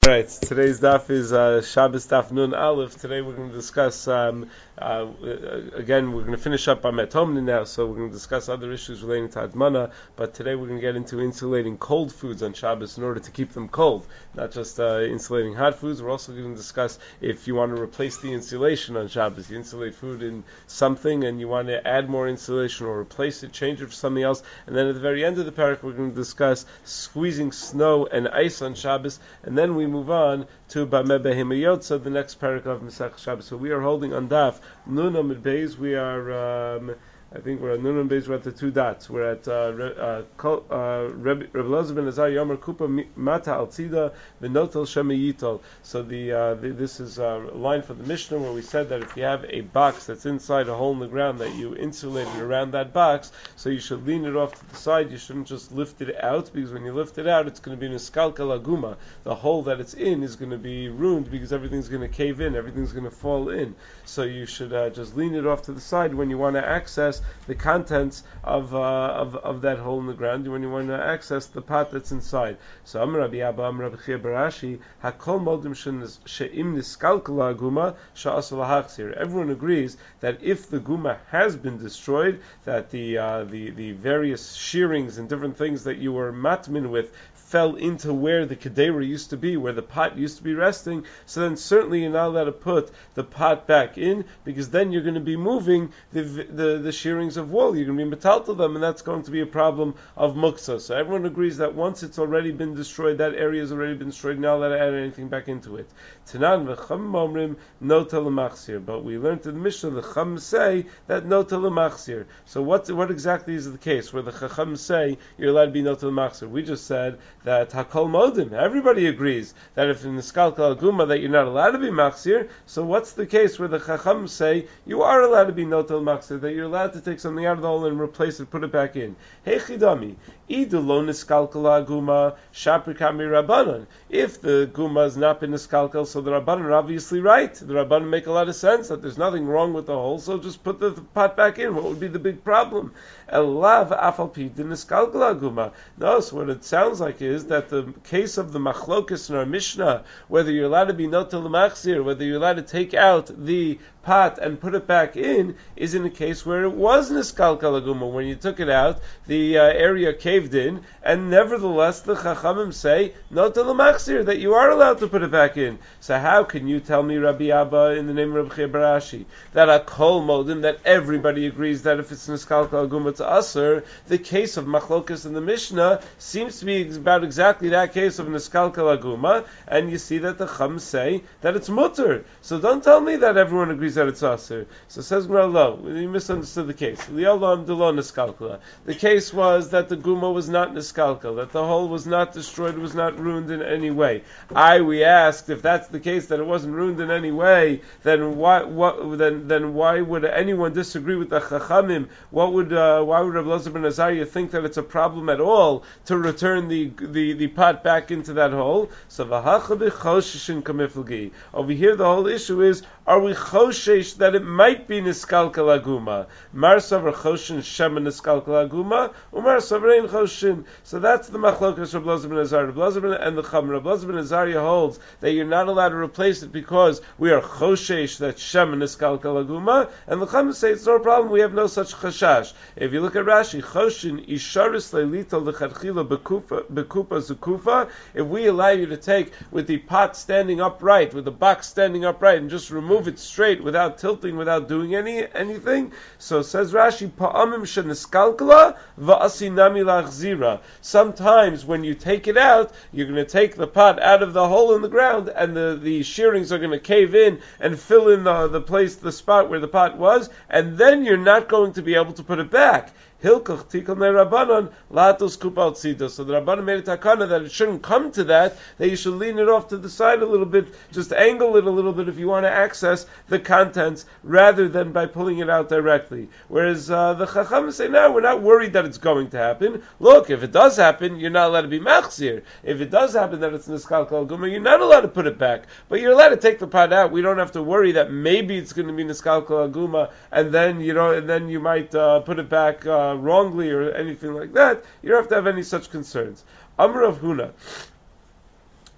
All right, today's daf is Shabbos daf Nun Aleph. Today we're going to discuss, again, we're going to finish up on Metomni now, so we're going to discuss other issues relating to Admana, but today we're going to get into insulating cold foods on Shabbos in order to keep them cold, not just insulating hot foods. We're also going to discuss if you want to replace the insulation on Shabbos. You insulate food in something and you want to add more insulation or replace it, change it for something else, and then at the very end of the parak we're going to discuss squeezing snow and ice on Shabbos, and then we move on to Bameh Behimayotza, the next paragraph of Masech Shabbos. So we are holding on Daf Nun Amud Beis. We are, I think we're at Nun Amud Beis. We're at the two dots. We're at Reb Elazar ben Azar Yomer Kupa Mata Al Tzida V'Notel Shemiyitol. So this is a line from the Mishnah where we said that if you have a box that's inside a hole in the ground that you insulated around that box, so you should lean it off to the side. You shouldn't just lift it out, because when you lift it out, it's going to be niskalka laguma. The hole that it's in is going to be ruined because everything's going to cave in, everything's going to fall in. So you should just lean it off to the side when you want to access the contents of that hole in the ground, when you want to access the pot that's inside. So Amar Rabbi Abba, Amar Rabbi Chia Barashi, Hakol modim she'im niskalka laguma sha'asal lahachzir. Everyone agrees that if the guma has been destroyed, that the various shearings and different things that you were matmin with fell into where the kedera used to be, where the pot used to be resting, so then certainly you're not allowed to put the pot back in, because then you're going to be moving the shearings of wool. You're going to be metal to them, and that's going to be a problem of muksa. So everyone agrees that once it's already been destroyed, that area has already been destroyed, you're not allowed to add anything back into it. Tanan v'cham omrim no telemachzir. But we learned in the Mishnah, the chum say that no telemachzir. So what exactly is the case where the chacham say you're allowed to be no telemachzir? We just said that hakol modim. Everybody agrees that if in the skalkal guma that you're not allowed to be machzir. So what's the case where the chacham say you are allowed to be no telemachzir, that you're allowed to take something out of the hole and replace it, put it back in? Hey chidami, idu lo niskalkal guma shaprikami rabbanon. If the guma has not been niskalkal, so the rabbanon are obviously right. The rabbanon make a lot of sense that there's nothing wrong with the hole, so just put the pot back in. What would be the big problem? Elav afal pi din niskalkal guma. No, so what it sounds like is that the case of the machlokus in our Mishnah, whether you're allowed to be notel l'machzir, whether you're allowed to take out the pot and put it back in, is in a case where it was niskalkal aguma. When you took it out, the area caved in, and nevertheless the chachamim say notel l'machzir, that you are allowed to put it back in. So how can you tell me, Rabbi Abba, in the name of Rabbi Chia Barashi, that a kol modim, that everybody agrees that if it's niskalkal aguma it's aser? The case of machlokus in the Mishnah seems to be about exactly that case of niskalkal aguma, and you see that the chum say that it's mutter. So don't tell me that everyone agrees that it's aser. So says Gemara, lo, you misunderstood the case. The case was that the guma was not niskalkal, that the hole was not destroyed, was not ruined in any way. We asked, if that's the case, that it wasn't ruined in any way, then why would anyone disagree with the chachamim? Why would Rav Elazar ben Azariah think that it's a problem at all to return the pot back into that hole? So over here the whole issue is, are we choshesh that it might be niskalkal aguma? Mar savar choshen shema niskalkal aguma, umar savar ein choshen. So that's the machlokas of Rav Elazar ben Azariah. And the Chum, Rav Elazar ben Azariah holds that you're not allowed to replace it because we are choshesh that shema niskalkal aguma, and the Chum say it's no problem, we have no such chashash. If you look at Rashi, choshen isharis leilito lechatchila bekupa zukufa. If we allow you to take with the pot standing upright, with the box standing upright, and just remove it straight without tilting, without doing anything, so says Rashi, pa'amim sheniskalkala va'asinami lachzira. Sometimes when you take it out, you're going to take the pot out of the hole in the ground, and the shearings are going to cave in and fill in the spot where the pot was, and then you're not going to be able to put it back. Hilkach tikal Rabbanon latos kupal tzida. So the Rabbanon made a takana that it shouldn't come to that you should lean it off to the side a little bit, just angle it a little bit if you want to access the contents, rather than by pulling it out directly. Whereas the Chacham say, no, we're not worried that it's going to happen. Look, if it does happen, you're not allowed to be machzir. If it does happen that it's niskalkal guma, you're not allowed to put it back. But you're allowed to take the pot out. We don't have to worry that maybe it's going to be niskalkal guma, and then you might put it back wrongly or anything like that. You don't have to have any such concerns. Amr of Huna.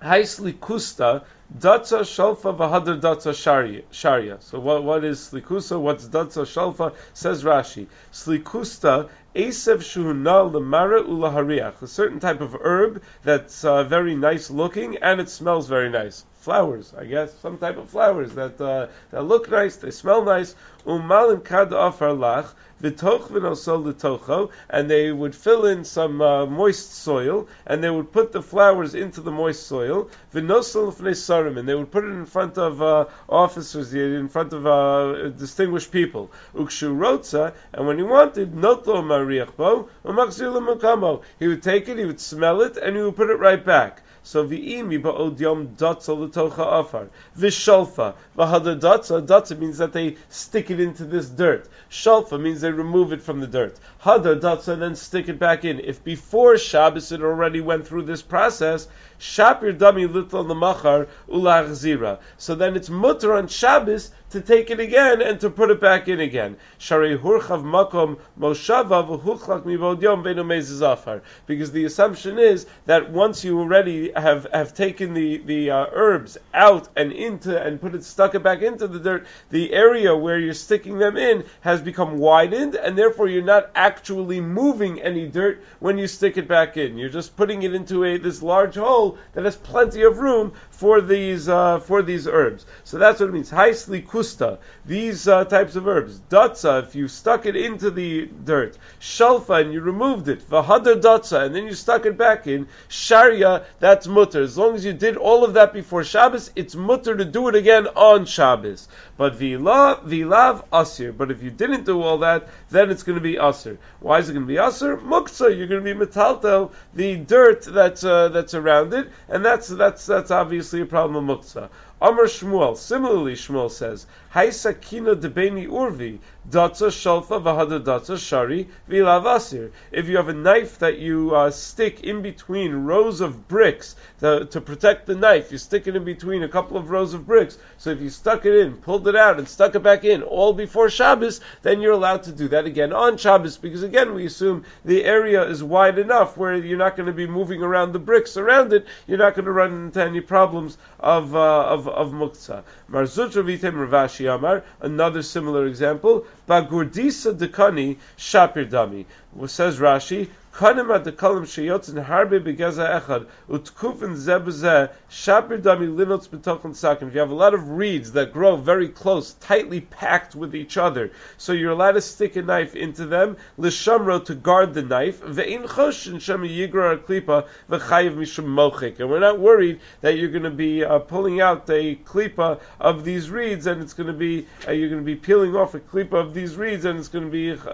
Haisli kusta datza shalfa v'hadar datza sharia. So what is slikusa? What's datza shalfa? Says Rashi. Slikusta esev shuhunal lemara ulahariach. A certain type of herb that's very nice looking and it smells very nice. Flowers, I guess, some type of flowers that look nice, they smell nice. Umalin kad afar lach v'toch v'nosol l'tocho, and they would fill in some moist soil, and they would put the flowers into the moist soil. V'nosol l'fnei sarim, and they would put it in front of officers, in front of distinguished people. Ukshu rotza, and when he wanted, notlo mariach bo u'machzir l'makamo. He would take it, he would smell it, and he would put it right back. So v'imi ba'od yom datza l'tocha afar. V'shalfa. V'hadar datza. Datza means that they stick it into this dirt. Shalfa means they remove it from the dirt. Hadar datza and then stick it back in. If before Shabbos it already went through this process, shapir dami litl l'machar ulachzira. So then it's mutter on Shabbos to take it again and to put it back in again. Sharei hurchav makom moshava v'huchlak mibod yom beinu mezes afar. Because the assumption is that once you already have taken the herbs out and into and stuck it back into the dirt, the area where you're sticking them in has become widened, and therefore you're not actually moving any dirt when you stick it back in. You're just putting it into this large hole that has plenty of room for these herbs. So that's what it means. Haisli kusta, these types of herbs. Datza, if you stuck it into the dirt. Shalfa, and you removed it. V'hadar datza, and then you stuck it back in. Sharia, that's mutter. As long as you did all of that before Shabbos, it's mutter to do it again on Shabbos. But vilav asir. But if you didn't do all that, then it's going to be asir. Why is it going to be asir? Muktzah. You're going to be metaltel the dirt that's around it, and that's obviously a problem of muktzah. Amar Shmuel. Similarly, Shmuel says, Haisa kina debeni urvi datza shalfa v'hadar datza shari v'ilav asir. If you have a knife that you stick in between rows of bricks to protect the knife, you stick it in between a couple of rows of bricks. So if you stuck it in, pulled it out, and stuck it back in all before Shabbos, then you're allowed to do that again on Shabbos, because again we assume the area is wide enough where you're not going to be moving around the bricks around it. You're not going to run into any problems of muktzah. Mar Zutra Vitem Ravashi Amar, another similar example. Bagurdisa dekani shapir dami. What says Rashi? Kanim ad dekalim sheyotzin harbe begaza echad utkufin zebuzeh shapir dami linots b'tochen sakim. If you have a lot of reeds that grow very close, tightly packed with each other, so you're allowed to stick a knife into them, l'shamro, to guard the knife, ve'in choshin shem yigra klipa v'chayiv mishum mochik. And we're not worried that you're going to be pulling out a klipa of these reeds, and it's going to be you're going to be peeling off a klipa of these reeds, and it's going to be a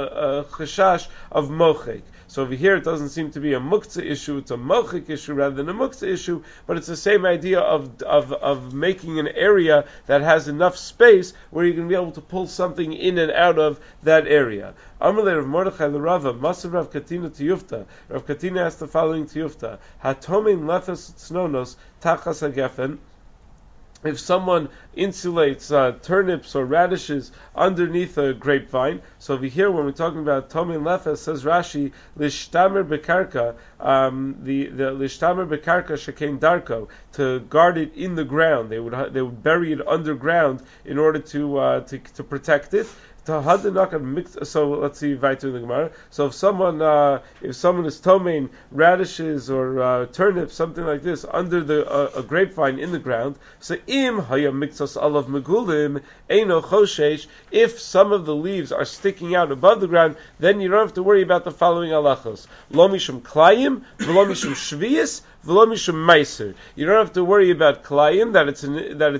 chashash of mochik. So over here it doesn't seem to be a muktzah issue, it's a mochik issue rather than a muktzah issue, but it's the same idea of making an area that has enough space where you're going to be able to pull something in and out of that area. Amalei Rav Mordechai l'Rava, Masav Rav Katina Tiyufta. Rav Katina asked the following Tiyufta: Hatomin lefes tznonos tachas hagefen. If someone insulates turnips or radishes underneath a grapevine, so over here when we're talking about Tomin Lefes, says Rashi, Lishtamer Bekarka, the Lishtamer Bekarka Shekain Darko, to guard it in the ground. They would bury it underground in order to protect it. So let's see weiter in the Gemara. So if someone is tomein radishes or turnips, something like this, under a grapevine in the ground, so im haya miktzas alav megulim eino choshesh, if some of the leaves are sticking out above the ground, then you don't have to worry about the following halachos: lo mishum klayim, v'lo mishum shviyis, v'lo mishum meiser. You don't have to worry about klayim, that it's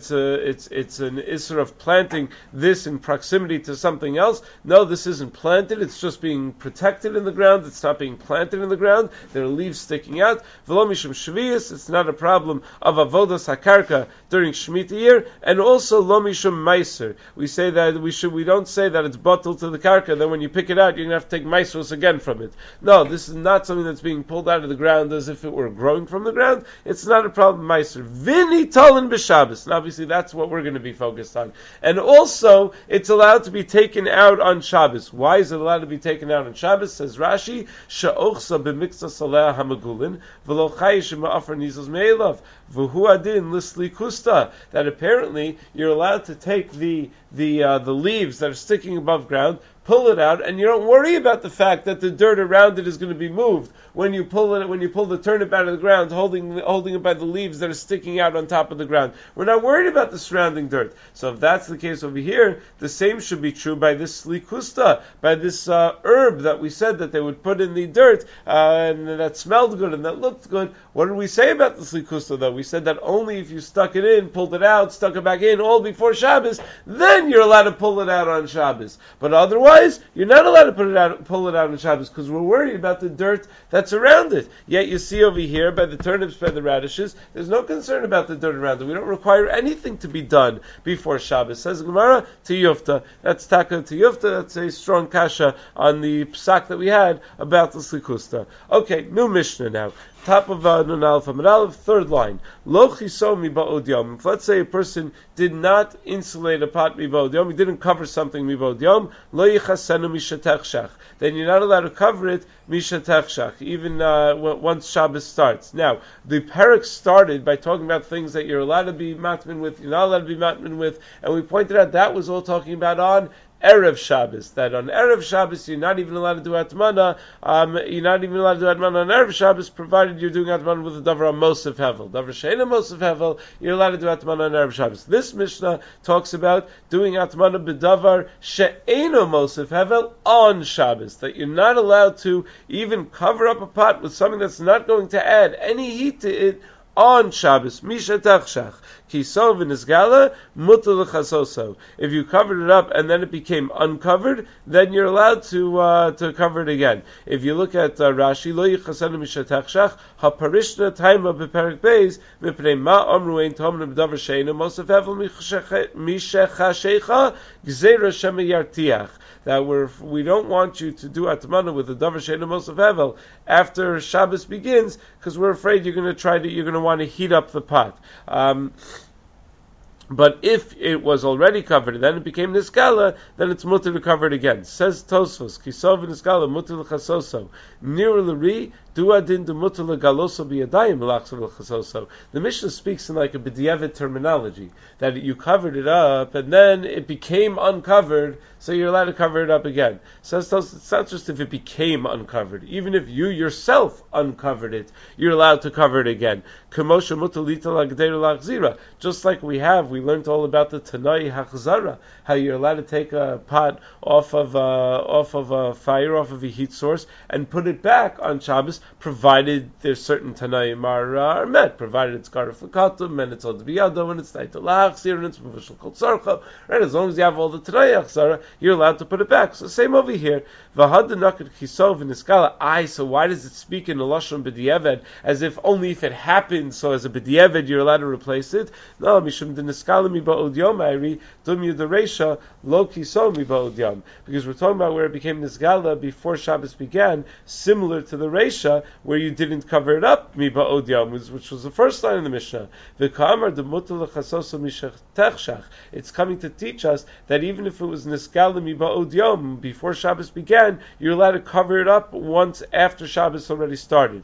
an isser of planting this in proximity to something else. No, this isn't planted, it's just being protected in the ground, it's not being planted in the ground, there are leaves sticking out. V'lo mishum shviyis, it's not a problem of avodas hakarka during Shemitah year, and also lo mishum meiser. We say that we don't say that it's bottled to the karka, then when you pick it out, you're going to have to take meiseros again from it. No, this is not something that's being pulled out of the ground as if it were growing from the ground, it's not a problem, Meiser. Vini Talin b'Shabbos. And obviously that's what we're going to be focused on. And also, it's allowed to be taken out on Shabbos. Why is it allowed to be taken out on Shabbos? Says Rashi, Sha'ochsa b'miksa saleh hamagulin, v'lo chayish ma'afar nizos me'elav, v'hu adin lisli kusta. That apparently you're allowed to take the leaves that are sticking above ground, pull it out, and you don't worry about the fact that the dirt around it is going to be moved when you pull the turnip out of the ground, holding it by the leaves that are sticking out on top of the ground. We're not worried about the surrounding dirt. So if that's the case over here, the same should be true by this slikusta, by this herb that we said that they would put in the dirt, and that smelled good and that looked good. What did we say about the slikusta though? We said that only if you stuck it in, pulled it out, stuck it back in, all before Shabbos, then you're allowed to pull it out on Shabbos. But otherwise, you're not allowed to pull it out on Shabbos because we're worried about the dirt that's around it. Yet you see over here, by the turnips, by the radishes, there's no concern about the dirt around it. We don't require anything to be done before Shabbos. Says Gemara, Tiyufta. That's Taka Tiyufta. That's a strong kasha on the psak that we had about the Slikusta. Okay, new Mishnah now. Top of Nun Aleph Amud Aleph, third line. Lo chiso miba'od yom. If let's say a person did not insulate a pot miba'od yom, he didn't cover something miba'od yom, lo yichasenu mishatechshach. Then you're not allowed to cover it mishatechshach, even once Shabbos starts. Now, the parak started by talking about things that you're allowed to be matmin with, you're not allowed to be matmin with, and we pointed out that was all talking about on Erev Shabbos, that on Erev Shabbos you're not even allowed to do Atmana, you're not even allowed to do Atmana on Erev Shabbos, provided you're doing Atmana with a Davar Mosef Hevel. Davar Sheina Mosef Hevel, you're allowed to do Atmana on Erev Shabbos. This Mishnah talks about doing Atmana b'Davar She'ena Mosef Hevel on Shabbos, that you're not allowed to even cover up a pot with something that's not going to add any heat to it on Shabbos. Misha Tachshach. Kisov v'nisgala mutar l'chasoso. If you covered it up and then it became uncovered, then you're allowed to cover it again. If you look at Rashi, lo yichasenu mishatachshach haparishna taima beperik beis mipnei ma amru ein tomna b'davar sheina mosef hevel mishechashecha gzeira shema yartiach. That we don't want you to do atmana with the davar sheina mosef hevel after Shabbos begins, because we're afraid you're going to want to heat up the pot. But if it was already covered and then it became niskala, then it's mutter to cover it again. Says Tosfos, Kisov niskala mutter l'chasoso. Nir l'ri, duadin de mutter l'galoso biyadayim l'achsor l'chasoso. The Mishnah speaks in like a b'diavad terminology, that you covered it up and then it became uncovered, so you're allowed to cover it up again. Says Tosfos, it's not just if it became uncovered. Even if you yourself uncovered it, you're allowed to cover it again. K'moshe mutter lita l'agdeir l'achzira. Just like we learned all about the Tanai Hachzara, how you're allowed to take a pot off of a fire, off of a heat source, and put it back on Shabbos, provided there's certain Tanaim are met, provided it's Garif L'Katum, and it's Od Biyado, and it's Taita L'Achzir, and it's Mavishal Kol Tzarcha, right? As long as you have all the Tanai Hachzara, you're allowed to put it back. So same over here. V'had Nakat Kisov V'Niskala. So why does it speak in the Lashon B'Diavad, as if only if it happens, so as a B'Diavad you're allowed to replace it? No, Mishum D'Niskala. Because we're talking about where it became nisgala before Shabbos began, similar to the Reisha, where you didn't cover it up, which was the first line in the Mishnah. It's coming to teach us that even if it was nisgala before Shabbos began, you're allowed to cover it up once after Shabbos already started.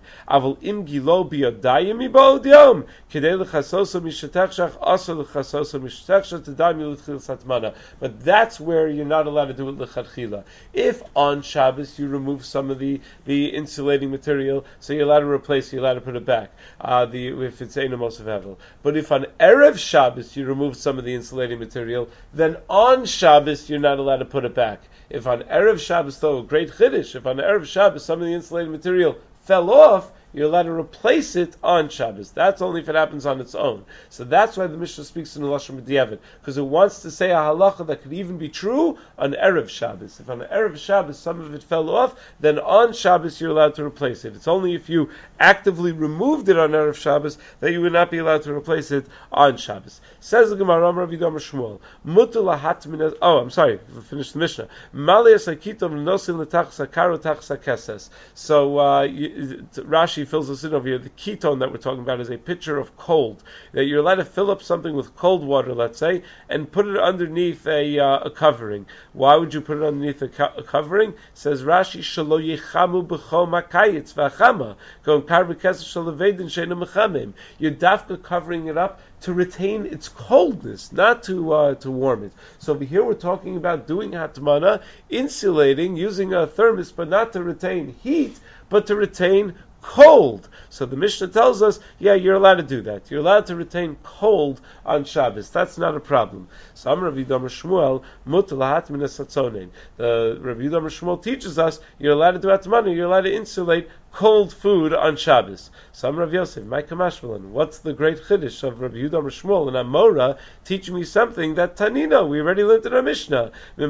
But that's where you're not allowed to do it l'chadchila. If on Shabbos you remove some of the insulating material, so you're allowed to replace, you're allowed to put it back. If it's Eina Mosef Hevel. But if on Erev Shabbos you remove some of the insulating material, then on Shabbos you're not allowed to put it back. If on Erev Shabbos, though, great chiddush, if on Erev Shabbos some of the insulating material fell off, you're allowed to replace it on Shabbos. That's only if it happens on its own. So that's why the Mishnah speaks in the Lashon B'Diavad, because it wants to say a halacha that could even be true on Erev Shabbos. If on Erev Shabbos some of it fell off, then on Shabbos you're allowed to replace it. It's only if you actively removed it on Erev Shabbos that you would not be allowed to replace it on Shabbos. Says the Gemara, Rav Yidam Shmuel, Mutar lahat min. Oh, I'm sorry, finish the Mishnah. Maliyas hakitom nosin l'tachs hakaro tachs hakeses. So Rashi Rashi fills us in over here. The ketone that we're talking about is a pitcher of cold. That you're allowed to fill up something with cold water, let's say, and put it underneath a covering. Why would you put it underneath a covering? Says Rashi, Shalo yechamu b'chol makayitz v'achama. Going parvekes shalavedin she'enu mechamim. You're dafka covering it up to retain its coldness, not to warm it. So over here we're talking about doing hatmana, insulating, using a thermos, but not to retain heat, but to retain cold. So the Mishnah tells us, yeah, you're allowed to do that. You're allowed to retain cold on Shabbos. That's not a problem. So Amar Rabbi Yehuda Shmuel, mutar lahatmin esatzonin. The Rabbi Yehuda Shmuel teaches us you're allowed to do hatmana, you're allowed to insulate cold food on Shabbos. So Amar Rav Yosef, my kamashmalan, what's the great chiddush of Rabbi Yehuda Shmuel and Amora teaching me something that Tanina, we already learned in our Mishnah,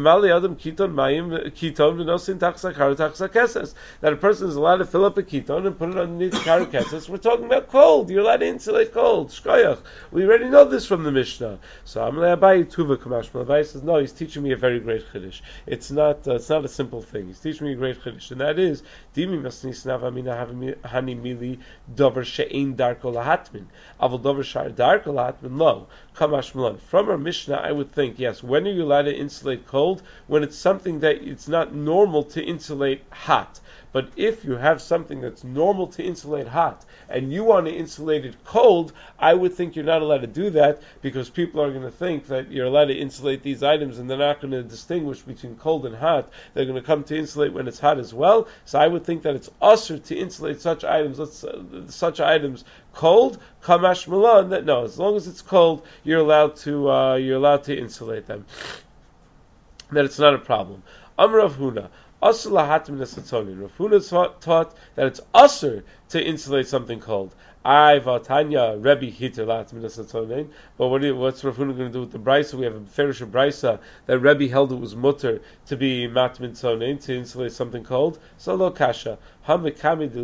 that a person is allowed to fill up a keton and put it underneath the karakeses. We're talking about cold. You're allowed to insulate cold. Shkoyach. We already know this from the Mishnah. So Amar Abayi Tuva kamashmalan. Abayi says, no, he's teaching me a very great chiddush. It's not a simple thing. He's teaching me a great chiddush, and that is Dimi Masnisnav Hani Mili Dover She'ein Darko Lahatmin. Aval Dover Shar Darko Lahatmin Lo. Kamash Malon. From our Mishnah, I would think, yes, when are you allowed to insulate cold? When it's something that it's not normal to insulate hot. But if you have something that's normal to insulate hot, and you want to insulate it cold, I would think you're not allowed to do that, because people are going to think that you're allowed to insulate these items, and they're not going to distinguish between cold and hot. They're going to come to insulate when it's hot as well. So I would think that it's usher to insulate such items, cold. Kamash Malon, that no, as long as it's cold, you're allowed to insulate them. That it's not a problem. Amar Rav Huna. Rav Huna taught that it's usher to insulate something cold. But what's Rav Huna going to do with the brisa? We have a Ferish brisa that Rebbe held it was mutter to be matmin tzonein, to insulate something cold. So lo kasha. It's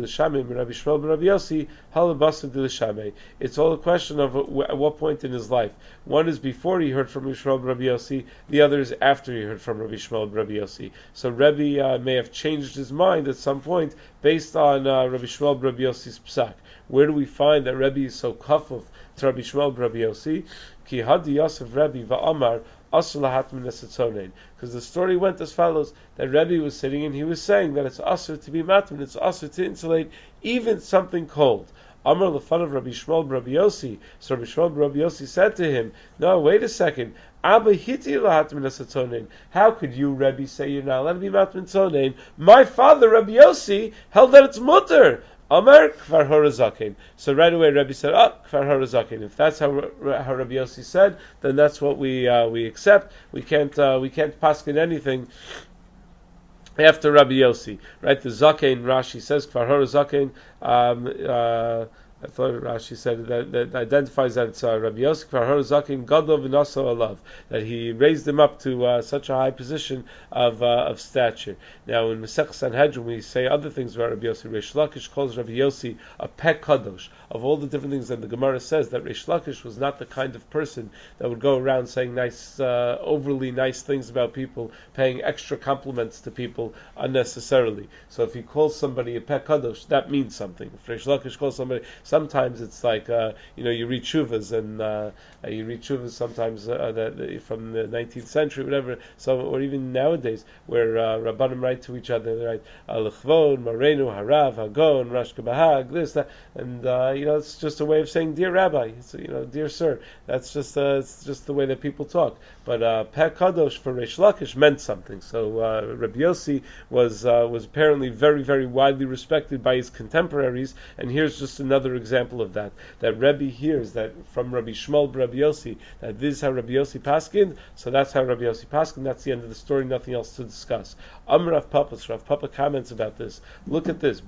all a question of at what point in his life. One is before he heard from Rabbi Shmuel Rabbi Yossi, the other is after he heard from Rabbi Shmuel Rabbi Yossi. So Rebbe may have changed his mind at some point based on Rabbi Shmuel Rabbi Yossi's psak. Where do we find that Rebbe is so kafuf to Rabbi Shmuel Rabbi Yossi? Ki hadi Yosef Rebbe va'amar. Because the story went as follows, that Rebbe was sitting and he was saying that it's asur to be matmin, it's asur to insulate even something cold. Amar lefan of Rabbi Shmuel Rabbi Yossi. So Rabbi Shmuel Rabbi Yossi said to him, no, wait a second. Abba hiti lahatmin asatonin. How could you, Rebbe, say you're not allowed to be matmin tzonein? My father, Rabbi Yossi, held that it's mutter. Amar kvar harazakin. So right away, Rebbe said, kvar harazakin. If that's how Rabbi Yossi said, then that's what we accept. We can't paskin anything after Rabbi Yossi. Right? The zaken Rashi says kvar harazakin. I thought Rashi said that identifies that it's Rabbi Yossi Kvar Zaken Gadol v'Naso Alav, that he raised him up to such a high position of stature. Now in Masech Sanhedrin we say other things about Rabbi Yossi. Reish Lakish calls Rabbi Yossi a pek kadosh. Of all the different things that the Gemara says, that Reish Lakish was not the kind of person that would go around saying nice, overly nice things about people, paying extra compliments to people unnecessarily. So if he calls somebody a pek kadosh, that means something. If Reish Lakish calls somebody, sometimes it's like you read shuvas sometimes from the 19th century, whatever. So or even nowadays, where Rabbanim write to each other, they write Alechvon, Marenu, Harav, Hagon, Rash Kabahag, this, that, and it's just a way of saying dear Rabbi, dear sir. That's just it's just the way that people talk. But Peh Kadosh for Reish Lakish meant something. So Rabbi Yossi was apparently very, very widely respected by his contemporaries. And here's just another example of that. That Rebbe hears that from Rabbi Shmuel Rabbi Yossi, that this is how Rabbi Yossi paskined. So that's how Rabbi Yossi paskined. That's the end of the story. Nothing else to discuss. Rav Papa comments about this. Look at this.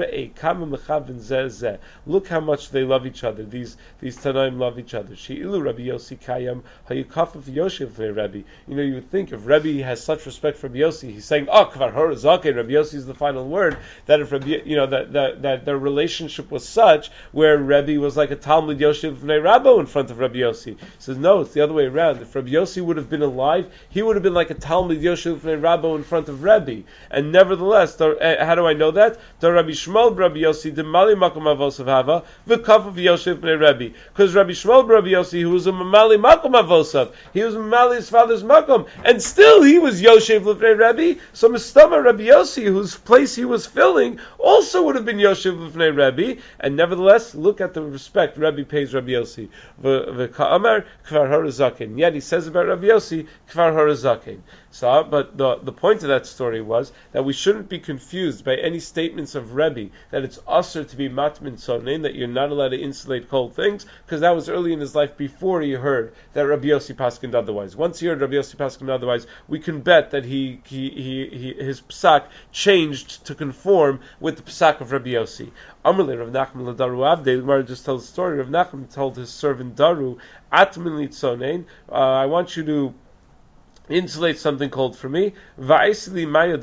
Look how much they love each other. These Tanaim love each other. She'ilu Rabbi Yossi Kayam Hayukafaf Yoshev Rebbe. You would think if Rebbe has such respect for Rabbi Yossi, he's saying, Kvar Horazake, Rabbi Yossi is the final word. That if Rabbi, that their relationship was such, where Rebbe was like a Talmud Yosef B'nai Rabbo in front of Rabbi Yossi. He says, no, it's the other way around. If Rabbi Yossi would have been alive, he would have been like a Talmud Yosef B'nai Rabbo in front of Rebbe. And nevertheless, how do I know that? Rabbi Shmuel Rabbi Yossi Demali Makom Avosav Hava V'Kaf of Yosef B'nai Rebbe. Because Rabbi Shmuel Rabbi Yossi, who was a Mamali Makom Avosav, he was Mamali his father's Makom, and still he was Yosef B'nai Rebbe. So Mistama Rabbi Yossi, whose place he was filling, also would have been Yosef B'nai Rebbe. And nevertheless, look at the respect Rebbe pays Rabbi Yossi. V'Ka'amar Kvar Harazakin. Yet he says about Rabbi Yossi Kvar Harazakin. So, but the point of that story was that we shouldn't be confused by any statements of Rebbe that it's usher to be matmin sonin, that you're not allowed to insulate cold things, because that was early in his life before he heard that Rabbi Yossi paskined otherwise. Once he heard Rabbi Yossi paskined otherwise, we can bet that his psak changed to conform with the psak of Rabbi Yossi. Amrle Rav Nachman l'Daru Avdei. The Gemara just tells the story. Rav Nachman told his servant Daru, Atmin litzonein, I want you to insulate something cold for me. And also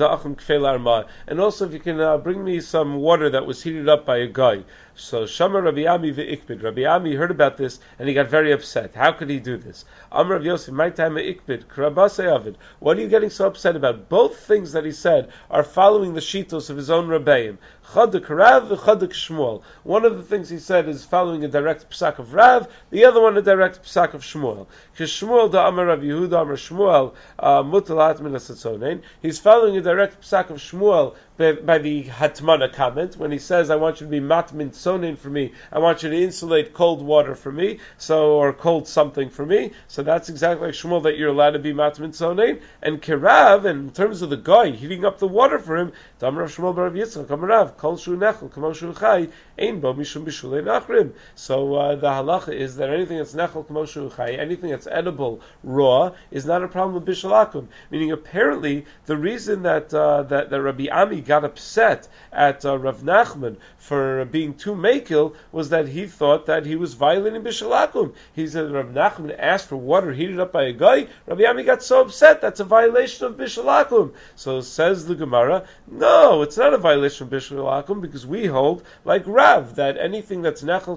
if you can bring me some water that was heated up by a guy. So Shama Rabbi Ami ve'ikbid. Rabbi Ami heard about this and he got very upset. How could he do this? Amr Rav Yosef, my time ikbid, krabase avid. What are you getting so upset about? Both things that he said are following the shitos of his own Rabbeim. Chaduk Rav v'chaduk Shmuel. One of the things he said is following a direct psak of Rav, the other one a direct psak of Shmuel. Shmuel da Amar Rav Yehuda Amar Shmuel mutalat min asatzonein. He's following a direct psak of Shmuel by the Hatmana comment, when he says, I want you to be matmin sonin for me, I want you to insulate cold water for me, or cold something for me. So that's exactly like Shmuel, that you're allowed to be matmin sonin. And Kerav, and in terms of the guy heating up the water for him, Damar Shmuel bar Rav Yitzchak, Amarav, Kol shu nechel, kamo shu chai, ein bo mishum bishulei nachrim. So the halacha is that anything that's nechel, kamo shu chai, anything that's edible, raw, is not a problem with bishalakum. Meaning, apparently, the reason that Rabbi Ami got upset at Rav Nachman for being too makil was that he thought that he was violating bishalakum. He said Rav Nachman asked for water heated up by a guy. Rabbi Ami got so upset, that's a violation of bishalakum. So says the Gemara, no, it's not a violation of bishalakum, because we hold like Rav that anything that's nechel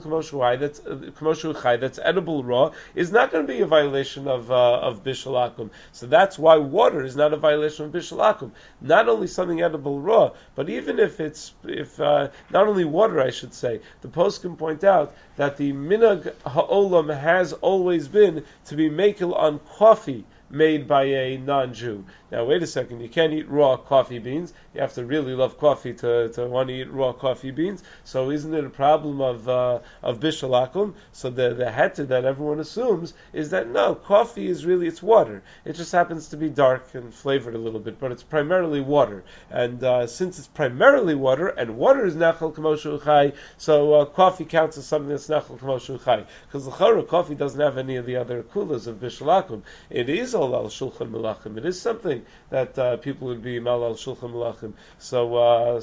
k'moshu chai, that's edible raw, is not going to be a violation of bishalakum. So that's why water is not a violation of bishalakum. Not only something edible raw, but even if not only water, I should say, the poskim point out that the minhag ha'olam has always been to be makil on coffee made by a non-Jew. Now, wait a second, you can't eat raw coffee beans. You have to really love coffee to want to eat raw coffee beans. So isn't it a problem of bishalakum? So the heta that everyone assumes is that no, coffee is really, it's water. It just happens to be dark and flavored a little bit, but it's primarily water. And since it's primarily water, and water is nachal k'moshu chai, so coffee counts as something that's nachal k'moshu chai. Because l'chara, coffee doesn't have any of the other kulas of bishalakum. It is all al shulchan melachim. It is something that people would be mal al shulchan melachim. So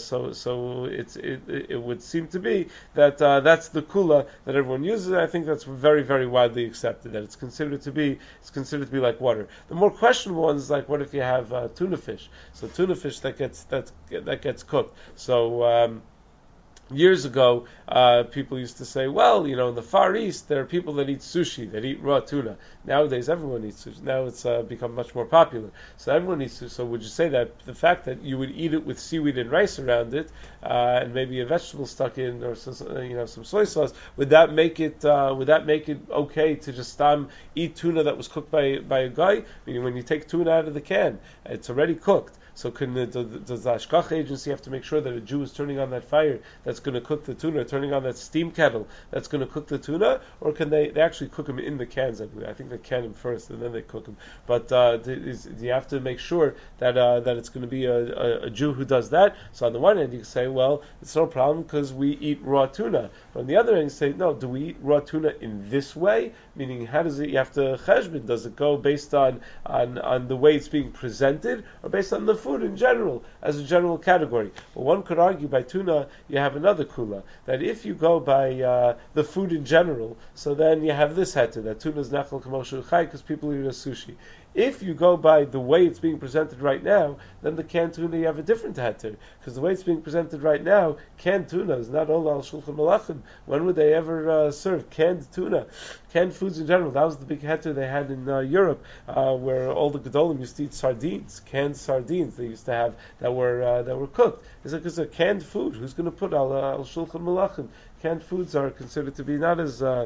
it would seem to be that that's the kula that everyone uses. I think that's very, very widely accepted, that it's considered to be like water. The more questionable ones is like, what if you have tuna fish? So tuna fish that gets cooked. So years ago, people used to say, well, in the Far East, there are people that eat sushi, that eat raw tuna. Nowadays, everyone eats sushi. Now it's become much more popular. So everyone eats sushi. So would you say that the fact that you would eat it with seaweed and rice around it, and maybe a vegetable stuck in, or some soy sauce, would that make it okay to just eat tuna that was cooked by a guy? Meaning, when you take tuna out of the can, it's already cooked. So does the Ashkach agency have to make sure that a Jew is turning on that fire that's going to cook the tuna, turning on that steam kettle that's going to cook the tuna, or can they actually cook them in the cans? I think they can them first and then they cook them. But do you have to make sure that it's going to be a Jew who does that? So on the one hand you can say, well, it's no problem because we eat raw tuna. But on the other hand you say, no, do we eat raw tuna in this way? Meaning, how does it? You have to cheshbon. Does it go based on the way it's being presented, or based on the food in general, as a general category. But one could argue by tuna, you have another kula, that if you go by the food in general, so then you have this heter, that tuna is nachal k'moshe chai, because people eat a sushi. If you go by the way it's being presented right now, then the canned tuna you have a different heter, because the way it's being presented right now, canned tuna is not all al shulchan malachim. When would they ever serve canned tuna? Canned foods in general. That was the big heter they had in Europe, where all the gedolim used to eat sardines, canned sardines. They used to have that were cooked. It's like it's a canned food. Who's going to put al shulchan malachim? Canned foods are considered to be not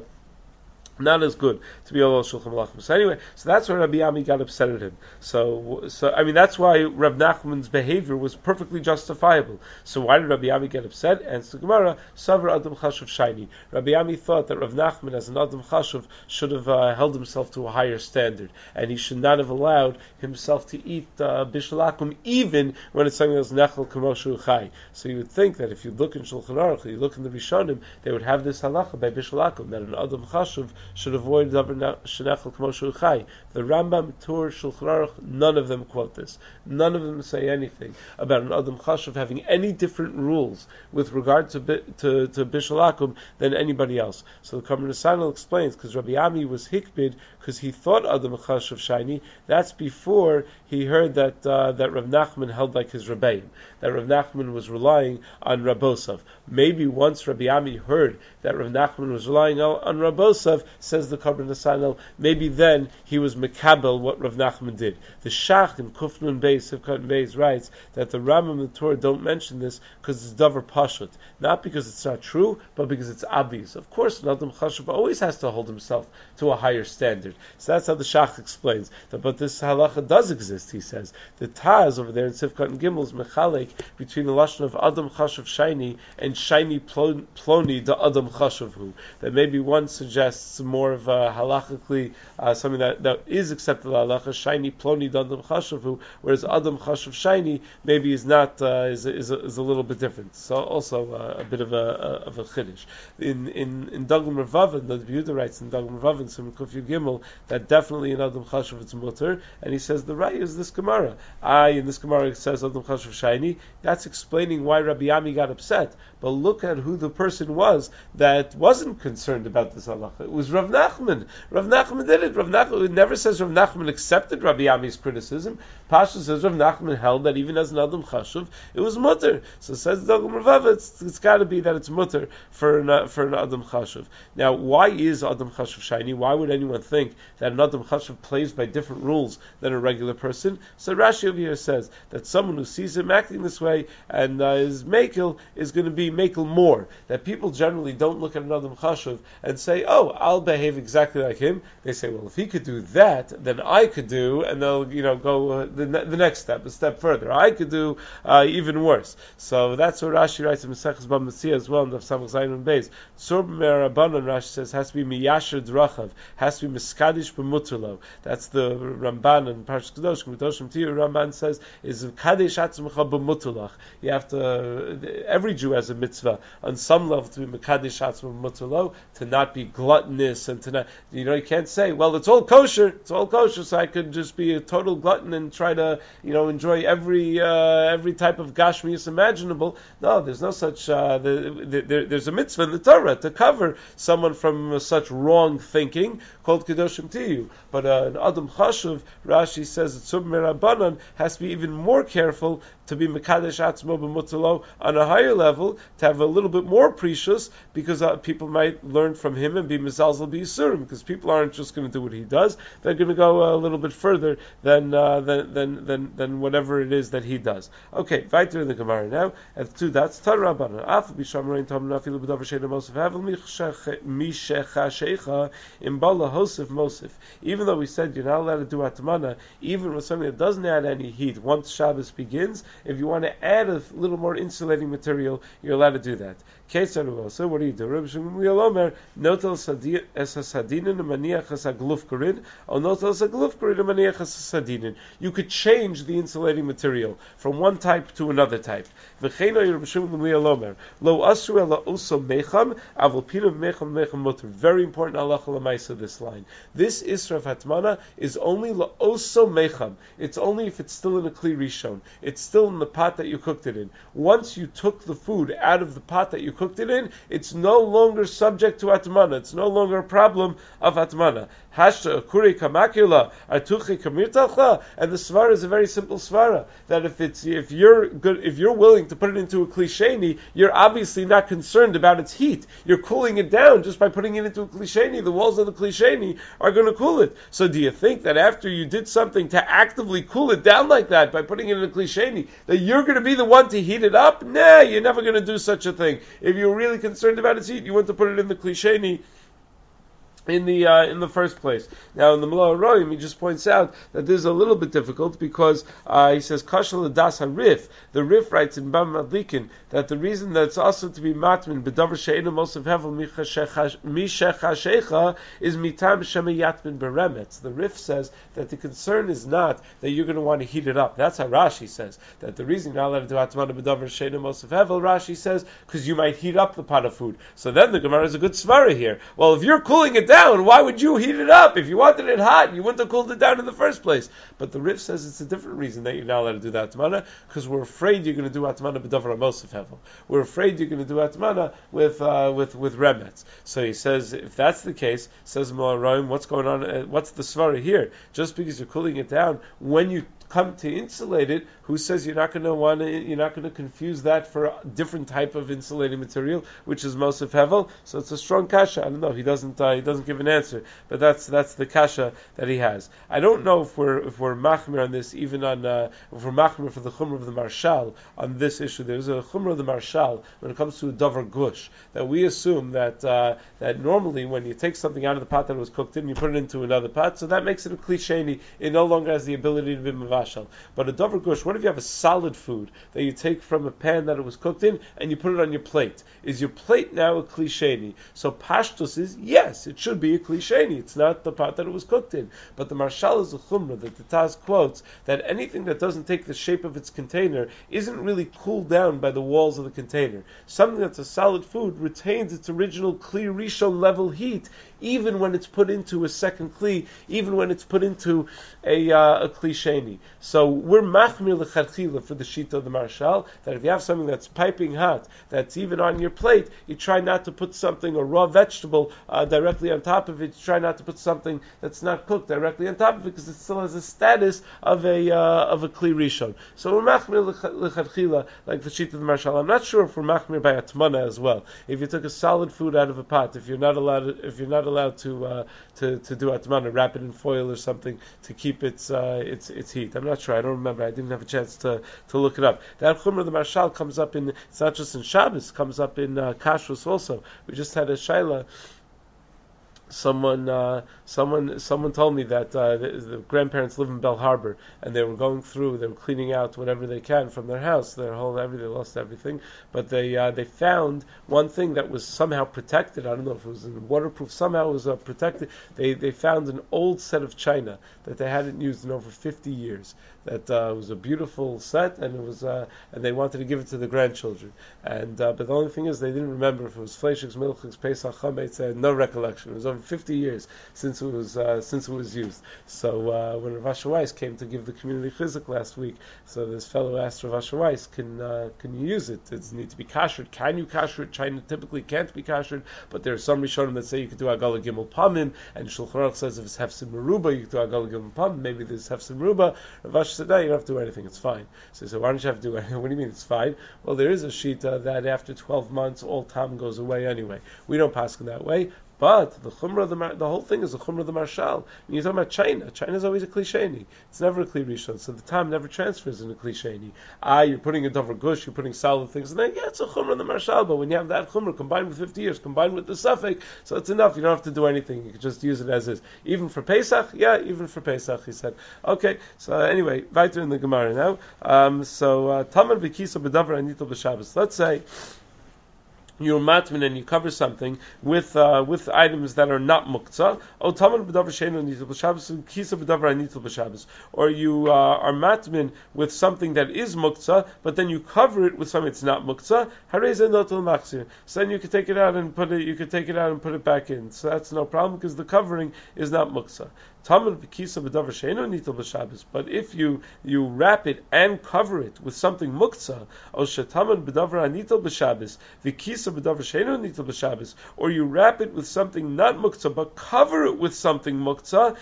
as good to be all shulchan malachim. So anyway, so that's where Rabbi Ami got upset at him. So I mean that's why Rav Nachman's behavior was perfectly justifiable. So why did Rabbi Ami get upset? And the Gemara, Savar Adam Chashuv Shiny. Rabbi Ami thought that Rav Nachman, as an Adam Chashuv, should have held himself to a higher standard, and he should not have allowed himself to eat bishul akum even when it's something that's nechel k'moshu chai. So you would think that if you look in Shulchan Aruch, you look in the Rishonim, they would have this halacha by bishul akum that an Adam Chashuv should avoid shenechel k'moshu chai. The Rambam, Tur, Shulchan Aruch, none of them quote this. None of them say anything about an Adam Chashuv having any different rules with regard to bishul akum than anybody else. So the Karban Nesanel explains, because Rabbi Ami was hikbid, because he thought Adam Chashuv shiny. That's before he heard that Rav Nachman held like his Rebbeim, that Rav Nachman was relying on Rabbosav. Maybe once Rabbi Ami heard that Rav Nachman was relying on Rabbosav, says the Karban Nesanel, maybe then he was mekabel what Rav Nachman did. The Shach in Kufnun Beis, Sivkot Beis, writes that the Rambam and the Torah don't mention this because it's davar pashut, not because it's not true, but because it's obvious. Of course, an Adam Chashuv always has to hold himself to a higher standard. So that's how the Shach explains. But this halacha does exist, he says. The Taz over there in Sivkot and Gimel is mechalek between the lashon of Adam Chashuv shiny and shiny ploni the Adam Chashuv hu. That maybe one suggests more of a halachically something that is acceptable halacha, shiny ploni the Adam Chashuv hu, whereas Adam Chashuv shiny maybe is not is a little bit different. So also a bit of a chiddush. In Daglam Ravavan, the Yehuda writes in Daglam Ravavan, Sim Kufyu Gimel, that definitely in Adam Chashuv it's mutter, and he says the right is this Gemara. In this Gemara it says Adam Chashuv shiny. That's explaining why Rabbi Ami got upset. But look at who the person was that wasn't concerned about this halacha. It was Rav Nachman. Rav Nachman did it. Rav Nachman, it never says Rav Nachman accepted Rabbi Ami's criticism. Pasha says Rav Nachman held that even as an Adam Chashuv, it was mutter. So says Daglam Ravav, it's got to be that it's mutter for an Adam Chashuv. Now, why is Adam Chashuv shiny? Why would anyone think that an Adam Chashuv plays by different rules than a regular person? So Rashi over here says that someone who sees him acting this way and his mekel is going to be mekel more. That people generally don't look at an Adam Chashuv and say, oh, I'll behave exactly like him. They say, well, if he could do that, then I could do, and they'll go the next step, a step further. I could do even worse. So that's what Rashi writes in Maseches Bava Metzia as well in the Samach Zayin and Beis. Tzur b'merabanan, Rashi says, has to be miyasher drachav, has to be miskadish b'mutulo. That's the Ramban and Parshas Kedoshim. Kedoshim Tiyu, Ramban says, is kadesh atzmecha b'mutulach. You have to, every Jew has a mitzvah on some level to be mekadesh atzmecha b'mutulo, to not be gluttonous and to not, you can't say, well, it's all kosher, so I could just be a total glutton and try to, enjoy every type of gashmius imaginable. No, there's no such, there's a mitzvah in the Torah to cover someone from such wrong thinking called Kedoshim Tiyu. But an Adam Chashuv, Rashi says that Tzur Merabanan has to be even more careful to be Mekadesh Atzmo b'Mutalo on a higher level, to have a little bit more precious, because people might learn from him and be Mizalzel B'Yisurim, because people aren't just going to do what he does, they're going to go a little bit further than whatever it is that he does. Okay, weiter in the Gemara now, at 2 dots, Tar Rabbanan, Af B'Shamrein Tom Nafilu B'Davar Sheina Mosef Havel Mishecha Shecha Imbala Hosef Mosef. Even though we said you're not allowed to do Atmana, even with something that doesn't add any heat, once Shabbos begins, if you want to add a little more insulating material, you're allowed to do that. So what do you do? Rabbi Shimon Gamliel Omer, notel es hasadinin maniach es haglufkarin, or notel es haglufkarin maniach es hasadinin. You could change the insulating material from one type to another type. V'cheino Rabbi Shimon Gamliel Omer, lo asru ela oso mecham, avol pinu mecham mecham muter. Very important halacha l'maisa this line. This Isra of Hatmana is only la oso mecham. It's only if it's still in a kli rishon. It's still in the pot that you cooked it in. Once you took the food out of the pot that you cooked it in, it's no longer subject to atmana. It's no longer a problem of atmana. Hashta akuri kamakula artuchi kamirtalcha, and the svara is a very simple svara that if you're willing to put it into a klisheni, you're obviously not concerned about its heat. You're cooling it down just by putting it into a klisheni. The walls of the klisheni are going to cool it. So do you think that after you did something to actively cool it down like that by putting it in a klisheni, that you're going to be the one to heat it up? Nah, you're never going to do such a thing. If you're really concerned about its heat, you want to put it in the klisheni in the first place. Now in the Maloha Roim, he just points out that this is a little bit difficult because he says Kashal Das HaRif. The Rif writes in Bam Madlikin that the reason that it's also to be matmin b'davar she'enu mosef hevel mishechashecha is mitam shemiyatmin beremetz. The Rif says that the concern is not that you're going to want to heat it up. That's how Rashi says that the reason you're not allowed to do atmana b'davar she'enu mosef hevel. Rashi says because you might heat up the pot of food. So then the Gemara is a good svara here. Well, if you're cooling it down, why would you heat it up? If you wanted it hot, you wouldn't have cooled it down in the first place. But the Rif says it's a different reason that you're not allowed to do the atmana, because we're afraid you're going to do atmana b'davar amosef hevel. We're afraid you're going to do atmana with remetz. So he says, if that's the case, says Moharoim, what's going on? What's the svara here? Just because you're cooling it down, when you come to insulate it, who says you're not going to confuse that for a different type of insulating material, which is mosef hevel? So it's a strong kasha. I don't know. He doesn't give an answer, but that's the kasha that he has. I don't know if we're machmir on this, even on if we're machmir for the chumrah of the marshal on this issue. There's a chumrah of the marshal when it comes to a davar gush, that we assume that normally when you take something out of the pot that was cooked in, you put it into another pot, so that makes it a klisheni. It no longer has the ability to be mavashal. But a davar gush, what if you have a solid food that you take from a pan that it was cooked in and you put it on your plate? Is your plate now a klisheni? So pashtus is, yes, it should be a klisheni. It's not the pot that it was cooked in. But the marshal is a chumrah that the Taz quotes that anything that doesn't take the shape of its container isn't really cooled down by the walls of the container. Something that's a solid food retains its original kli rishon level heat, even when it's put into a second kli, even when it's put into a kli sheni. So we're machmir l'chadchila for the shita of the marshal, that if you have something that's piping hot, that's even on your plate, you try not to put something, a raw vegetable, directly on top of it. You try not to put something that's not cooked directly on top of it, because it still has a status of a kli rishon. So we're machmir l'chadchila like the shita of the marshal. I'm not sure if we're machmir by atmana as well. If you took a solid food out of a pot, if you're not allowed to do atmana, wrap it in foil or something to keep its heat. I'm not sure. I don't remember. I didn't have a chance to look it up. That chumrah the marshal comes up in, it's not just in Shabbos, comes up in kashrus also. We just had a shaila. Someone told me that the grandparents live in Bell Harbor, and they were cleaning out whatever they can from their house. They lost everything, but they found one thing that was somehow protected. I don't know if it was waterproof. Somehow it was protected. They found an old set of china that they hadn't used in over 50 years. That was a beautiful set, and it was and they wanted to give it to the grandchildren. And but the only thing is, they didn't remember if it was Fleishiks, Milchiks, Pesach, Chametz. They had no recollection. It was over 50 years since it was used. So when Rav Asher Weiss came to give the community chizuk last week, so this fellow asked Rav Asher Weiss, can you use it? Does it need to be kashered? Can you kasher it? China typically can't be kashered, but there are some Rishonim that say you could do Agala Gimel Pamim, and Shulchan Aruch says if it's Hefsim Meruba, you could do Agala Gimel Pamim. Maybe there's Hefsim Meruba. Rav Asher said, no, you don't have to do anything. It's fine. So why don't you have to do anything? What do you mean it's fine? Well, there is a shita that after 12 months all tam goes away anyway. We don't pass in that way. But the chumrah, the whole thing is the chumrah of the marshal. When you're talking about China, China is always a klisheni. It's never a kli rishon, so the time never transfers in a klisheni. You're putting a davar gush, you're putting solid things, and then it's a chumrah of the marshal. But when you have that chumrah combined with 50 years, combined with the suffix, so it's enough. You don't have to do anything. You can just use it as is. Even for Pesach, even for Pesach, he said. Okay, so anyway, weiter in the Gemara now. Tamar v'kisa b'davar anito b'Shabbos. Let's say you're matmin and you cover something with items that are not muktzah, or you are matmin with something that is muktzah, but then you cover it with something that's not muktzah. So then you could take it out and put it back in. So that's no problem because the covering is not muktzah. But if you wrap it and cover it with something muktzah, or you wrap it with something not muktzah but cover it with something muktzah,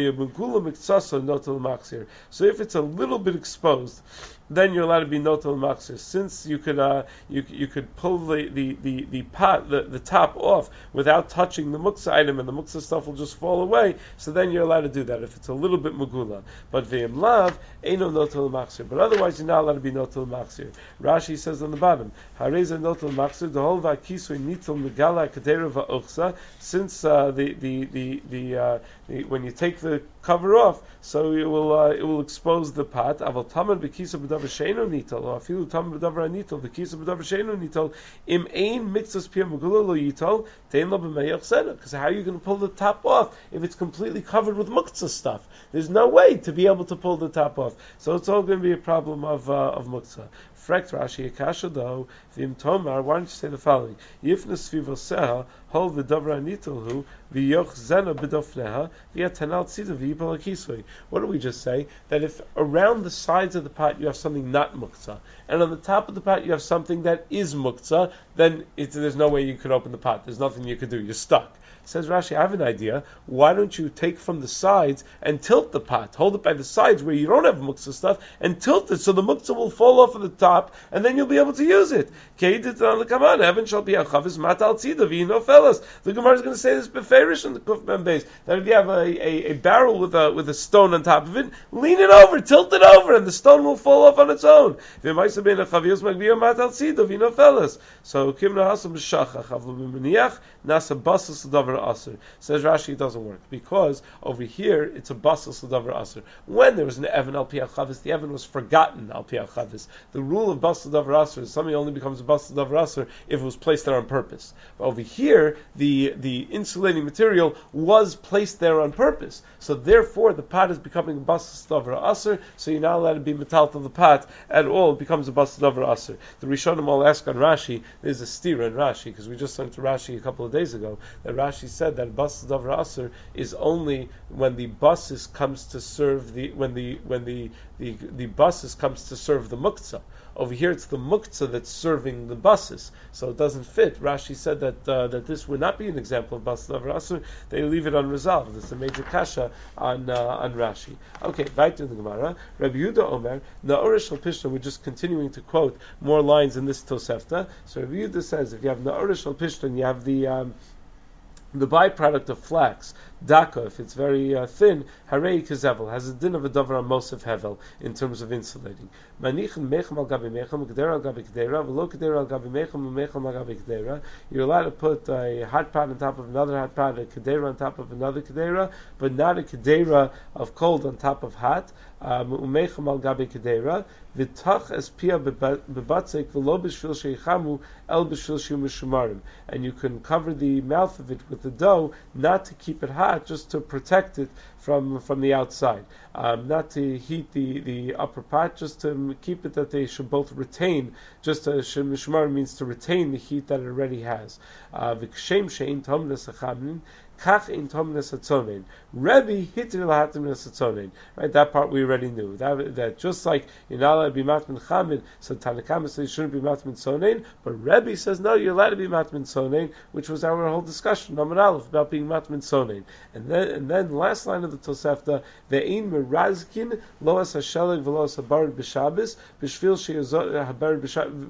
so if it's a little bit exposed, then you're allowed to be notel machzir. Since you could pull the pot, the top off without touching the muktzah item, and the muktzah stuff will just fall away. So then you're allowed to do that if it's a little bit megula. But ve'im lav eino notel machzir. But otherwise you're not allowed to be notel machzir. Rashi says on the bottom, hareza notel machzir the whole va'kisui nitel megala kadera va'ochsa. Since when you take the cover off, so it will expose the pot. Aval tamar b'kisa b'davar sheino nital, or afilu tamar b'davar anital, b'kisa b'davar sheino nital, im ein mitzvos piyam megula lo yital, tein lo b'meyach sena. Because how are you going to pull the top off if it's completely covered with muktzah stuff? There's no way to be able to pull the top off. So it's all going to be a problem of muktzah. Frekt Rashi Akasha though, Vim Tomar, why don't you say the following? Yifnas Vivoseha, Hol Vidavra Nitalhu, Viyoch Zena Bidofneha, Via Tanal Tzida Vipal Akisui. What do we just say? That if around the sides of the pot you have something not muktzah, and on the top of the pot you have something that is muktzah, then there's no way you could open the pot. There's nothing you could do. You're stuck. Says Rashi, I have an idea. Why don't you take from the sides and tilt the pot? Hold it by the sides where you don't have muktzah stuff and tilt it so the muktzah will fall off of the top and then you'll be able to use it. Heaven shall be a chavis matal tzida v'ino fellas. The Gemara is going to say this beferish on the Kuf Mem Beis, that if you have a barrel with a stone on top of it, lean it over, tilt it over, and the stone will fall off on its own. So kimna hasam b'shachach avlu b'meniach nasa basas l'davar aser. Says Rashi, it doesn't work because over here it's a basas l'davar aser. When there was an Evan al pi chavis, the Evan was forgotten al pi chavis. The rule of basas l'davar aser is something only becomes a basas l'davar aser if it was placed there on purpose. But over here, the insulating material was placed there on purpose. So therefore, the pot is becoming a basas l'davar aser. So you're not allowed to be metal to the pot at all. It becomes a basas l'davar aser. The Rishonim all ask on Rashi. There's a stira in Rashi because we just went to Rashi a couple of days ago. That Rashi said that basas l'davar aser is only when the basis comes to serve the basis comes to serve the muktzah. Over here, it's the muktzah that's serving the basis, so it doesn't fit. Rashi said that this would not be an example of basas l'davar aser. They leave it unresolved. It's a major kasha on Rashi. Okay, back to the Gemara. Rabbi Yehuda Omer Na'orish al Pishna. We're just continuing to quote more lines in this Tosefta. So Rabbi Yehuda says, if you have Na'orish al Pishna, you have the byproduct of flax, daka, if it's very thin, harei kezevel, has a din of a davar mosef hevel in terms of insulating. Manichin mechem al gabi mechem, kedera al gabi kedera, v'lo kedera al gabi mechem, mechem al gabi kedera. You're allowed to put a hot pot on top of another hot pot, a kedera on top of another kedera, but not a kedera of cold on top of hot. Umechem al gabi kedera, v'tach es pia bebatzek v'lo b'shvil sheichamu el b'shvil shiu mishumarim. And you can cover the mouth of it with the dough, not to keep it hot, just to protect it from the outside. Not to heat the upper pot, just to keep it that they should both retain, just mishmar means to retain the heat that it already has. V'kshem she'in tomnes achamnin, kach in tomnes atzonin. Rebbe hitir lahatim atzonin. Right, that part we already knew. That just like you're not allowed to be matmin chamin, so Tanakama says you shouldn't be matmin sonein, but Rebbe says no, you're allowed to be matmin sonein, which was our whole discussion, Naman Aleph, about being matmin sonein. And then the last line of the Tosefta, ve'in merazkin loas hasheleg v'loas habarid b'shabes b'shvil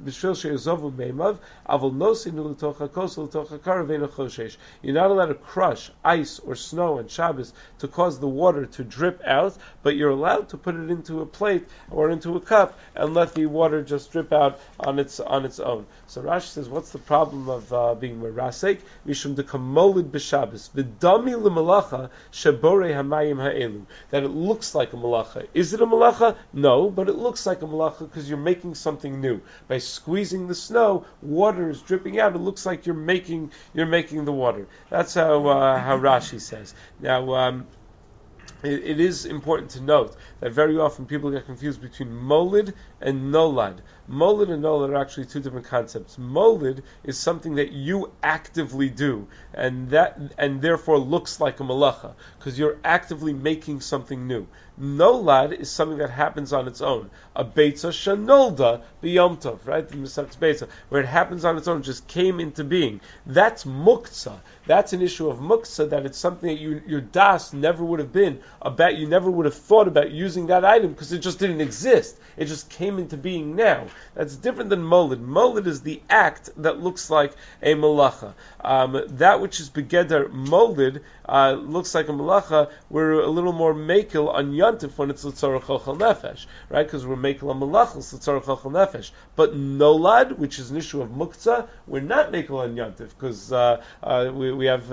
she'yazovu meimav avol nosin l'tocha kos l'tocha karav ve'in achoshesh. You're not allowed to crush crush ice or snow on Shabbos to cause the water to drip out, but you're allowed to put it into a plate or into a cup and let the water just drip out on its own. So Rashi says, what's the problem of being merasek? Mishum dekamolid b'Shabbos v'dami l'malacha shebore hamayim ha'elu. That it looks like a malacha. Is it a malacha? No, but it looks like a malacha because you're making something new. By squeezing the snow, water is dripping out. It looks like you're making the water. That's how Rashi says. Now, it is important to note that very often people get confused between molid and nolad. Molid and nolad are actually two different concepts. Molid is something that you actively do, and therefore looks like a malacha, because you're actively making something new. Nolad is something that happens on its own. A beitza shanolda b'yom tov, right? The Masechtas Beitza, where it happens on its own, just came into being. That's muktzah. That's an issue of muktzah, that it's something that your das never would have been about. You never would have thought about using that item because it just didn't exist. It just came into being now. That's different than molid. Molid is the act that looks like a malacha. That which is begeder molid looks like a malacha. We're a little more mekel on yantif when it's l'tzorach chochel nefesh, right? Because we're mekel on malachos l'tzorach chochel nefesh. But nolad, which is an issue of muktzah, we're not mekel on yantif because we have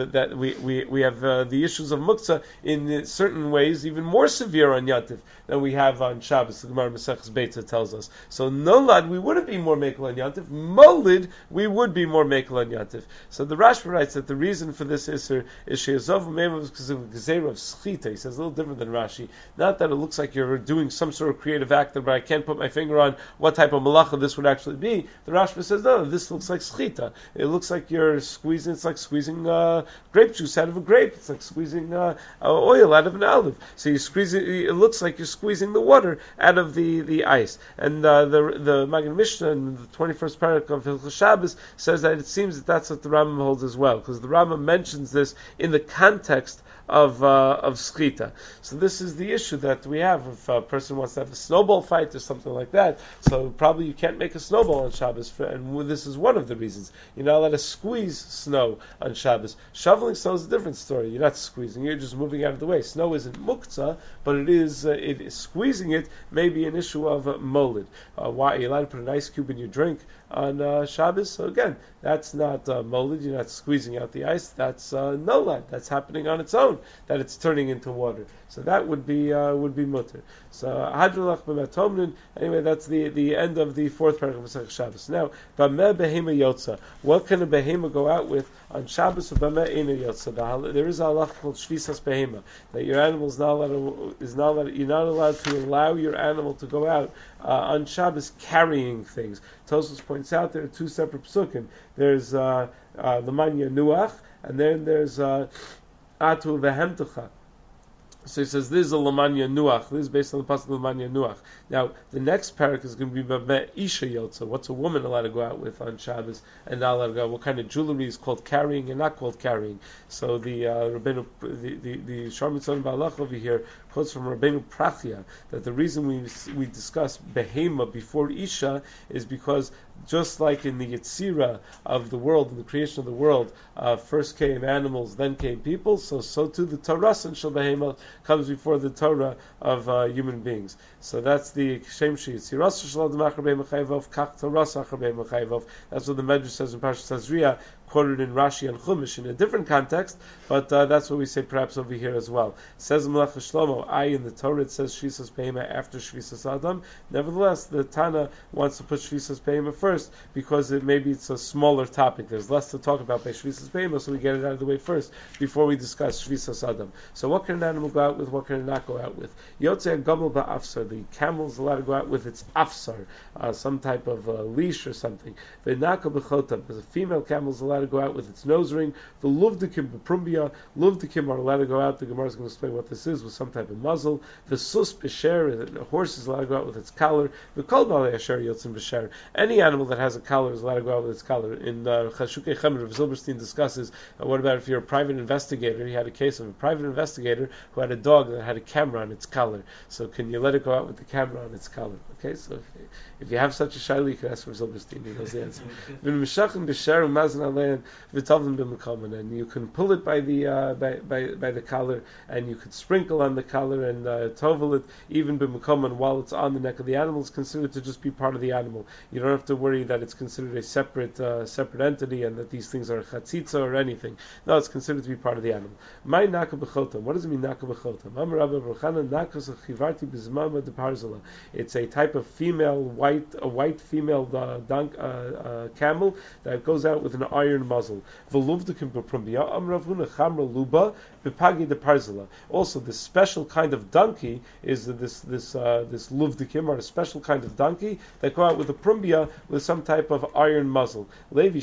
the issues of muktzah in certain ways even more severe on yantif than we have on Shabbos. The Gemara Masechtas Beitza tells us. So nolad, we wouldn't be more mekel on yantif. Molid, we would be more mekel on yantif. So the Rashba writes that the reason for this iser is she'azov meimav because of gezerah of schita. He says a little different than Rashi. Not that it looks like you're doing some sort of creative act, but I can't put my finger on what type of malacha this would actually be. The Rashba says no, this looks like schita. It looks like you're squeezing. It's like squeezing grape juice out of a grape. It's like squeezing oil out of an olive. So you squeeze it. It looks like you're squeezing the water out of the ice. And the Magen Mishnah in the 21st parak of Hilchos Shabbos says that it seems that that's what the Rambam holds as well, because the Rambam mentions this in the context of schita. So this is the issue that we have. If a person wants to have a snowball fight or something like that, so probably you can't make a snowball on Shabbos, and this is one of the reasons. You're not allowed to squeeze snow on Shabbos. Shoveling snow is a different story. You're not squeezing, you're just moving out of the way. Snow isn't muktzah, but it is squeezing it may be an issue of molid. Why are you allowed to put an ice cube in your drink on Shabbos? So again, that's not molid. You're not squeezing out the ice. That's nolad. That's happening on its own, that it's turning into water. So that would be mutter. So hadrulach b'matomnin. Anyway, that's the end of the fourth paragraph of Masechtas Shabbos. Now, b'meh behema yotza. What can a behema go out with on Shabbos? Or b'meh ina yotza. There is a halach called shvisas behema, that your animal is not allowed. You're not allowed to allow your animal to go out on Shabbos carrying things. Tosfos points out there are two separate psukim. There's the manya nuach, and then there's atu vehemtecha. So he says this is a lamanya nuach. This is based on the pasuk lamanya nuach. Now the next parak is going to be b'meh isha yotza. What's a woman allowed to go out with on Shabbos and not allowed to go out? What kind of jewelry is called carrying and not called carrying? So the Rabbeinu, the Sharmitzon Ba'alach over here quotes from Rabbeinu Prachia that the reason we discuss behema before isha is because just like in the Yetzirah of the world, in the creation of the world, first came animals, then came people, so too the Torah and Shel Behema comes before the Torah of human beings. So that's the Shem Shi Yetzirah Shel Adam Achar Behem Chayvov, Kach Torah Achar Behem Chayvov. That's what the Medrash says in Parashat Tazria, quoted in Rashi and Chumash in a different context, but that's what we say perhaps over here as well. It says Melech Shlomo, in the Torah it says Shvisas Behema after Shvisas Adam. Nevertheless, the Tana wants to put Shvisas Behema first because maybe it's a smaller topic. There's less to talk about by Shvisas Behema, so we get it out of the way first before we discuss Shvisas Adam. So what can an animal go out with? What can it not go out with? Yotzei Gamel Ba'afsar. The camel is allowed to go out with its afsar, some type of leash or something. Ve'naka b'chotam. The female camel is allowed to go out with its nose ring. The luvdikim b'prumbia. Luvdikim are allowed to go out. The Gemara is going to explain what this is, with some type of muzzle. The sus b'sher. The horse is allowed to go out with its collar. The kol b'alei asher yotzim b'sher. Any animal that has a collar is allowed to go out with its collar. In Chashukei Chemer, Rav Zilberstein discusses what about if you're a private investigator? He had a case of a private investigator who had a dog that had a camera on its collar. So can you let it go out with the camera on its collar? Okay, so if you have such a shaila, you can ask for Zilberstein. He knows the answer. V'Tavlan B'Mekaman, and you can pull it by the collar, and you could sprinkle on the collar and tovel it even B'Mekaman while it's on the neck of the animal. It's considered to just be part of the animal. You don't have to worry that it's considered a separate entity and that these things are chatzitza or anything. No, it's considered to be part of the animal. My naka b'chotam. What does it mean naka b'chotam? Amar Rabbi Baruchana nakas chivarti b'zmama deparzala. It's a type of white female camel that goes out with an iron muzzle. V'luvdakim b'prumbia. Amar Ravuna chamra luba b'pagi deparzala. Also, this special kind of donkey is this luvdakim, or a special kind of donkey that go out with a prumbia with some type of iron muzzle. Levi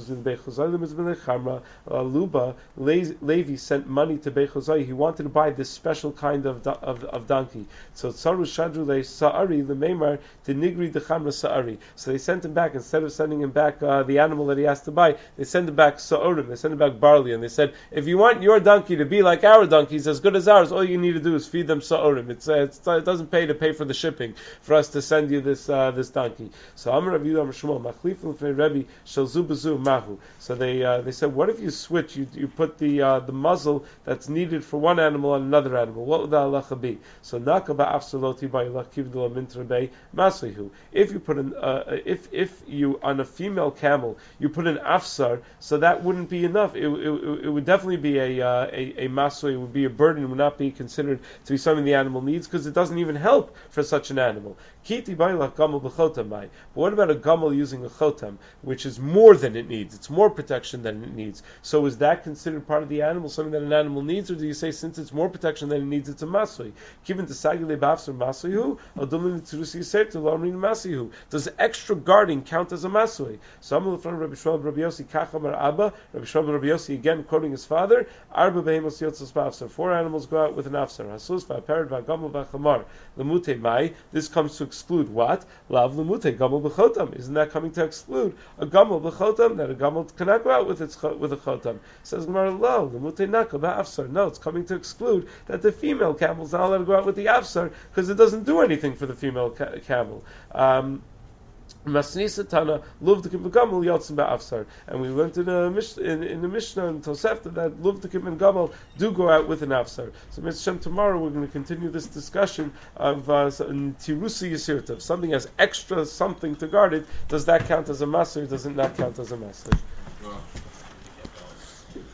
Luba, Levi sent money to Bechozai. He wanted to buy this special kind of donkey. So Tsaru Shadru Le Sa'ari Lememar to Nigri de Chamra Sa'ari. So they sent him back, instead of sending him back the animal that he has to buy, they sent him back Sa'urim, they sent him back barley, and they said, if you want your donkey to be like our donkeys, as good as ours, all you need to do is feed them Sa'urim. It doesn't pay to pay for the shipping for us to send you this donkey. So Amar Rav Yudah Amar Shmuel Machlif L'fnei Rebbe Shel Zu B'Zu Mahu. So they said, what if you switch? You put the muzzle that's needed for one animal on another animal. What would the halacha be? So Nakaba Afsaloti by Lakivdula Mintrabe Maslihu. If you put if you on a female camel you put an afsar, so that wouldn't be enough. It would definitely be a masui. It would be a burden. It would not be considered to be something the animal needs because it doesn't even help for such an animal. Kiti Bailach Gamal b'chotam. But what about a gamal using a chotam, which is more than it needs? It's more protection than it needs. So is that considered part of the animal, something that an animal needs, or do you say since it's more protection than it needs, it's a masui? Given to sagile bafsar masuihu, adulin tzurusi yisert to lamrin masuihu. Does extra guarding count as a masui? So I'm in front of Rabbi Shmuel Rabbi Yossi Kachamar Abba. Rabbi Shmuel Rabbi Yossi again quoting his father. Arba behemos yotzos bafsar. 4 animals go out with an afsar. Hasus va'pered va'gamal va'chamar. Lemute mai. This comes to exclude what? Lav lemute gamal b'chotam. Isn't that coming to exclude a gamal b'chotam, that a gamal cannot go out with a chotam? Says Gemara, lo lemute naka ba'afsar. No, it's coming to exclude that the female camel is not allowed to go out with the afsar because it doesn't do anything for the female camel. Masnisa Tana Luvdakim and Gamal Yotzim Ba'afsar, and we went in the Mishnah in Tosefta that Luvdakim and Gamal do go out with an afsar. So Mr. Shem, tomorrow we're going to continue this discussion of Tirusi Yisirtav. Something has extra something to guard it. Does that count as a masr? Does it not count as a masr?